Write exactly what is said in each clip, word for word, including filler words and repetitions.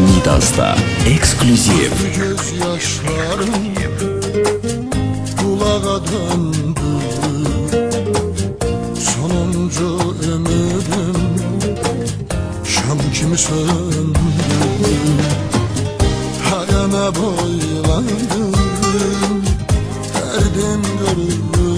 Midas'ta ekskluziv. Gözyaşlarım kulağa döndü, sonuncu ümidim şam kimi söndü. Hayana boylandım, derdim göründü.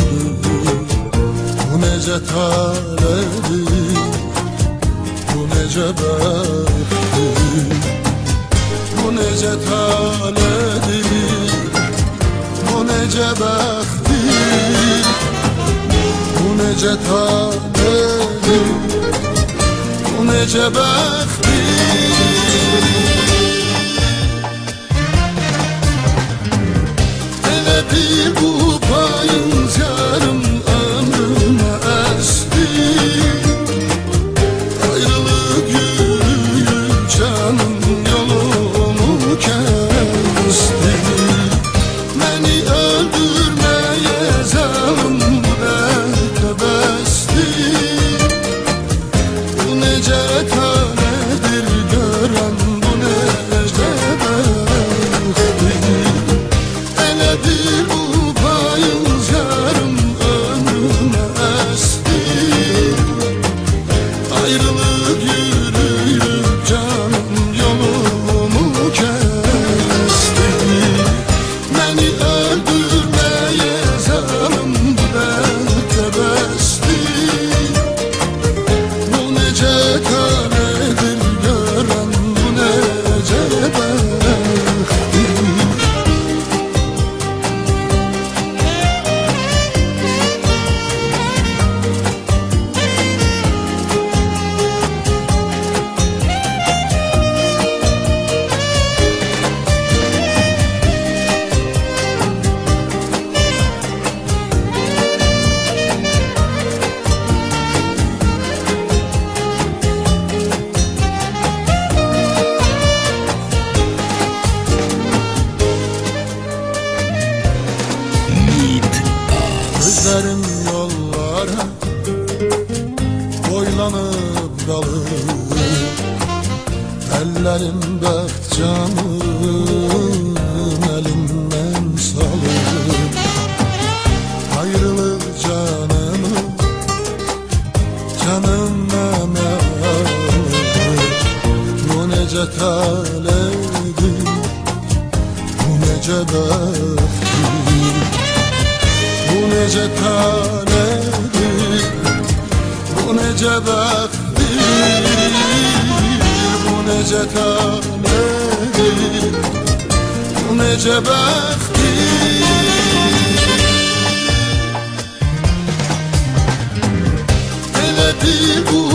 Bu nece taledir, bu nece bəxtdir. Bu nece taledir, bu nece bəxtdir. Bu nece taledir, bu nece bəxtdir. Elə bil bu payız yarım ömrümə əsdi. Ayrılık yürüyüb canım yolumu kesti. Məni öldürməyə zalım bəlkə bəsdir. Bu necə talədir görən, bu necə bəxtdir. Elə bil bu payız yarım ömrümə əsdi. Ayrılık yürüyüb canım yolumu kesti. Məni öldürməyə zalım bəlkə bəsdir. Bu necə taledir görən, bu necə bəxtdir. Gözlerim yollara boylanıp kalır. Ellerim bəxt canım elimden salır. Ayrılık canımı canımdan alır. Bu nece taledir, bu nece bəxtdir. Bu nece tanedir, bu nece bəxtdir. Bu nece tanedir, bu nece bəxtdir. Elə bil bu